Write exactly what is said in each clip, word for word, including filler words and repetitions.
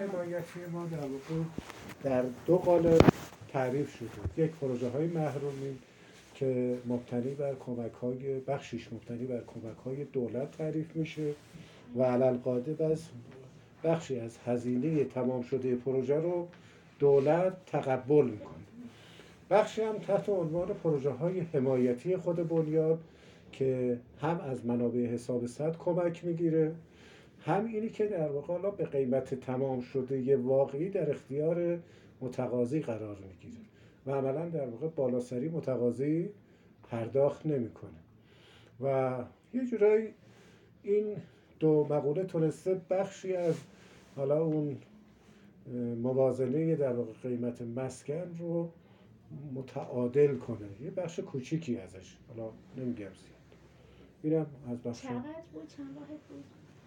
حمایتی ما در واقع در دو قالب تعریف شده. یک پروژه های محرومین که مبتنی بر کمک های بخشیش مبتنی بر کمک های دولت تعریف میشه و علالقاعده بس بخشی از هزینه تمام شده پروژه رو دولت تقبل میکنه. بخشی هم تحت عنوان پروژه های حمایتی خود بنیاد که هم از منابع حساب صد کمک میگیره، هم اینی که در واقع به قیمت تمام شده یه واقعی در اختیار متقاضی قرار میگیره و عملا در واقع بالاسری متقاضی پرداخت نمیکنه و یه جورایی این دو مقوله تونسته بخشی از حالا اون موازنه در واقع قیمت مسکن رو متعادل کنه. یه بخش کوچیکی ازش، حالا نمیگم زیاد. اینم از بخش. چقدر بود؟ چند واحد بود؟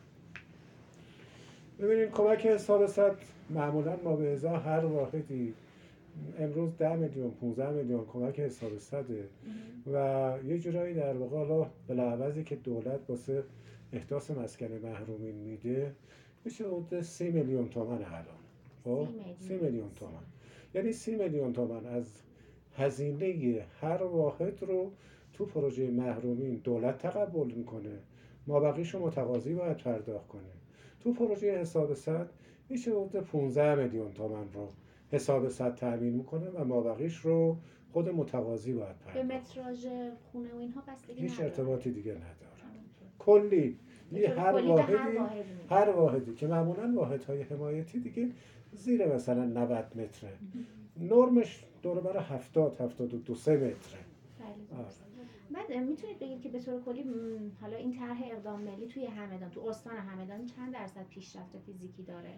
ببینید کمک حساب صد معمولا ما به ازا هر واحدی امروز ده میلیون پانزده میلیون کمک حساب صده و یه جورایی در واقع حالا بلاعوضی که دولت واسه احداث مسکن محرومین میده میشه حدود سی میلیون تومان الان. خب سی میلیون تومان، یعنی سی میلیون تومان از هزینه هر واحد رو تو پروژه محرومین دولت تقبل میکنه، ما بقیشو متقاضی باید پرداخت کنه. تو پروژه حساب صد میشه حدود پانزده میلیون تومان رو حساب صد تامین میکنه و ما بقیش رو خود متقاضی باید پرداخت. به متراژ خونه و اینها بستگی هیچ نداره. ارتباطی دیگه نداره. کلی یه هر واحدی هر, هر واحدی که معمولا واحدهای حمایتی دیگه زیر مثلا نود متره، نرمش دور بر هفتاد هفتاد و دو سه متره. بعد میتونید بگید که به طور کلی حالا این طرح اقدام ملی توی همدان، تو استان همدان چند درصد پیشرفت فیزیکی داره؟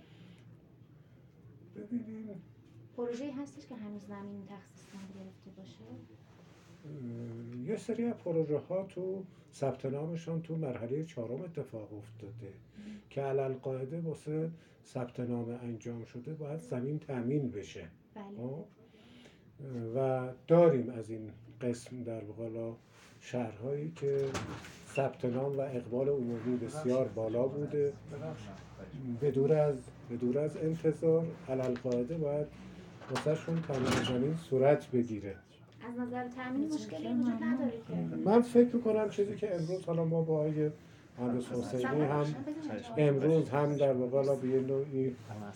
ببینیم پروژه‌ای هستش که هنوز زمین تخصیص نگرفته باشه؟ یه سری از پروژه ها تو ثبت نامشان تو مرحله چهارم اتفاق افتاده که علالقاعده واسه ثبت نام انجام شده باید زمین تامین بشه. بله. و داریم از این قسم در واقع شهرهایی که ثبت نام و اقبال عمومی بسیار بالا بوده، به دور از به دور از انتظار علالقاعده باید واسه شون تامین زمین صورت بگیره. از نظر تامین مشکلی وجود نداره که من فکر میکنم چیزی که امروز حالا ما با آقای مهندس حسینی هم امروز هم در واقع به یه نوعی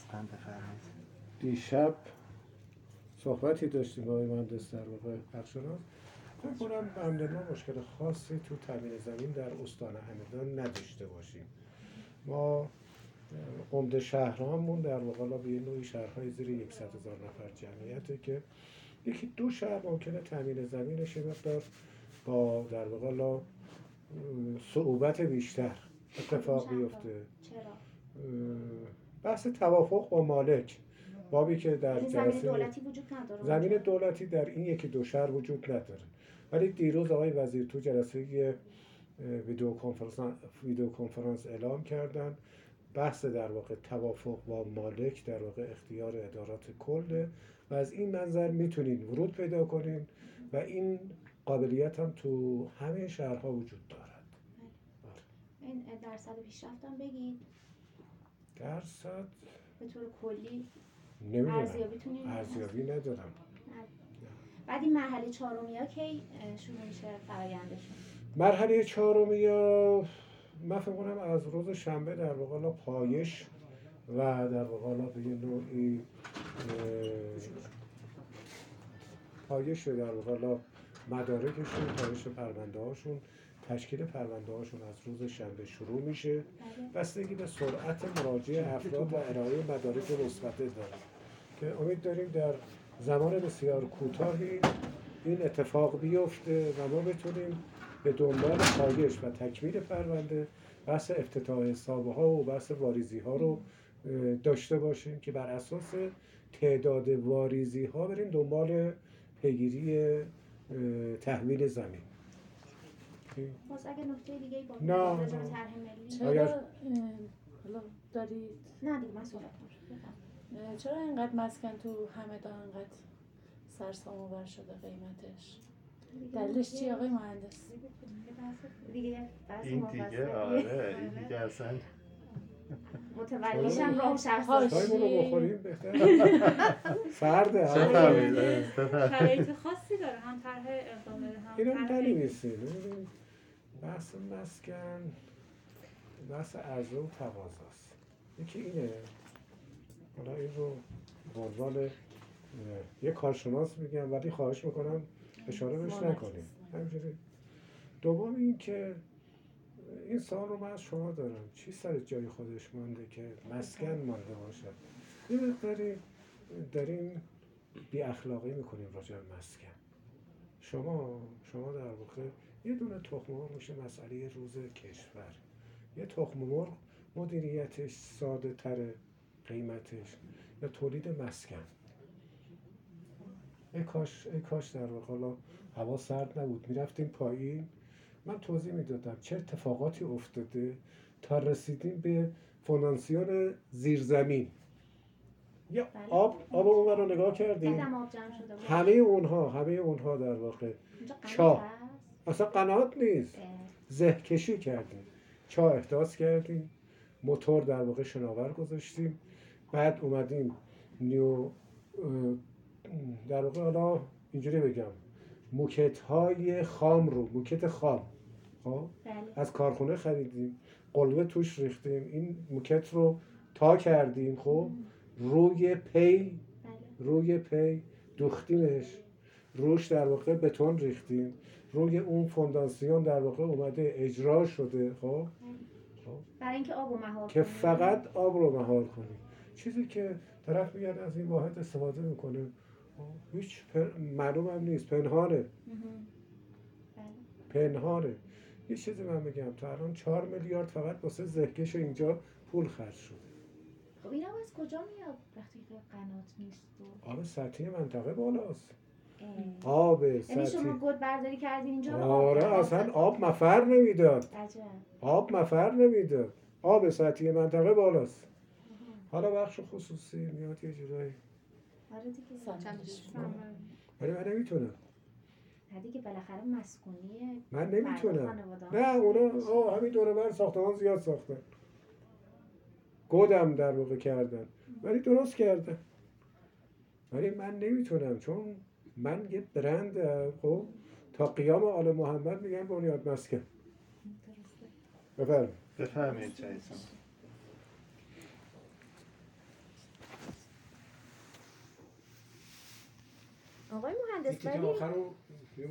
دیشب صحبتی داشتیم با آقای مهندس در واقع بخشناس، فکر کنم بنده ما مشکل خاصی تو تامین زمین در استان همدان نداشته باشیم. ما عمده شهرهامون در واقع به یه نوعی شهرهای زیر صد هزار نفر جمعیته که یکی دو شهر ممکنه تامین زمینش مقدار با در واقع صعوبت بیشتر اتفاق بیفته. چرا؟ بحث توافق با مالک، بابی که در زمین دولتی وجود نداره. زمین دولتی در این یکی دو شهر وجود نداره. ولی دیروز آقای وزیر تو جلسه ویدیو کنفرانس ویدیو کنفرانس اعلام کردن بحث در واقع توافق با مالک در واقع اختیار ادارات کله و از این منظر میتونین ورود پیدا کنین و این قابلیت هم تو همه شهرها وجود دارد. این درصد پیشرفت هم بگید. درصد به طور کلی ارزیابی ارزیابی ندارم. بعد این مرحله چهارمی ها کی شروع میشه فرآیندشون؟ مرحله چهارمی ها من فکر کنم از روز شنبه در واقع پایش و در واقع به یه نوعی پایش در واقع مدارکشون، پایش پرونده هاشون، تشکیل پرونده هاشون از روز شنبه شروع میشه. بستگی به سرعت مراجعه افراد و ارائه مدارک مثبت داره که امید داریم در زمان بسیار کوتاهی این اتفاق بیفته و ما بتونیم به دنبال پایش و تکمیل پرونده بحث افتتاح حسابه ها و بحث واریزی ها رو داشته باشیم که بر اساس تعداد واریزی ها بریم دنبال پیگیری تحویل زمین. باز اگه نکته دیگه با نه راجع به طرح ملی چرا حالا دارید نه دیگه من صحبت کنم. چرا اینقدر مسکن تو همدان اینقدر سرسام آور شده قیمتش؟ دلیلش چیه آقای مهندس؟ دیگه این دیگه آره این دیگه اصلا متولیشم راه شهر چایمون رو بخوریم بهتر. سرده. بفرمایید. بفرمایید. شرایط خاصی داره، هم طرح اقدام بده هم اینو طرح ننویسین. ببینید بحث مسکن بحث عرضه و تقاضاست. یکی اینه، حالا این رو به عنوان اه، یه کارشناس میگم ولی خواهش میکنم اشاره بهش نکنیم. همینجوری. دوم این که این سوال رو من از شما دارم، چی سر جای خودش مانده که مسکن مانده باشد؟ یه مقداری داریم بی اخلاقی میکنیم راجع به مسکن. شما شما در واقع یه دونه تخم مرغ میشه مسئله روز کشور. یه تخم مرغ مدیریتش ساده تره، قیمتش، یا تولید مسکن. ای کاش ای کاش در واقع حالا هوا سرد نبود میرفتیم پایین، من توضیح میدادم چه اتفاقاتی افتاده تا رسیدیم به فونداسیون زیرزمین. یا بله. آب آب اون رو نگاه کردیم، بعدم آب جمع شده بود. همه اونها همه اونها در واقع اینجا قنات چاه. هست. اصلا قنات نیست، اه، زه کشی کردیم، چاه احداث کردیم، موتور در واقع شناور گذاشتیم، بعد اومدیم نیو اه، در واقع حالا اینجوری بگم موکت های خام رو موکت خام خب بله. از کارخونه خریدیم، قلبه توش ریختیم، این موکت رو تا کردیم، خب روی پی بله. روی پی دوختیمش، روش در واقع بتون ریختیم، روی اون فونداسیون در واقع اومده اجرا شده، خب برای اینکه آب و مهار که کنیم. فقط آب رو مهار کنیم. چیزی که طرف میاد از این واحد استفاده میکنه هیچ پر... معلوم هم نیست، پنهانه مهم. بله. پنهانه. یه چیزی من بگم، تا الان چهار میلیارد فقط واسه زهکش اینجا پول خرج شده. خب این آب از کجا میاد وقتی که قنات نیست؟ و آب سطحی منطقه بالاست. اه. آب یعنی سطحی شما گود برداری کردین اینجا رو آب آره داد. اصلا آب مفر نمیداد، عجب. آب مفر نمیداد، آب سطحی منطقه بالاست. آها. حالا بخش خصوصی میاد یه جورایی، آره دیگه. سمتش. ولی من نمیتونم نه دیگه بالاخره مسکونیه. من فرد نمیتونم خانواده‌ها. نه اونا آه همین دوره بر ساختمان زیاد ساختن، گودم در واقع کردن ولی درست کردن، ولی من نمیتونم چون من یه برند خب تا قیام آل محمد میگن بنیاد مسکن. درسته. بفرمایید. بفرمایید چایتون. آقای مهندس تیکه ولی آخر رو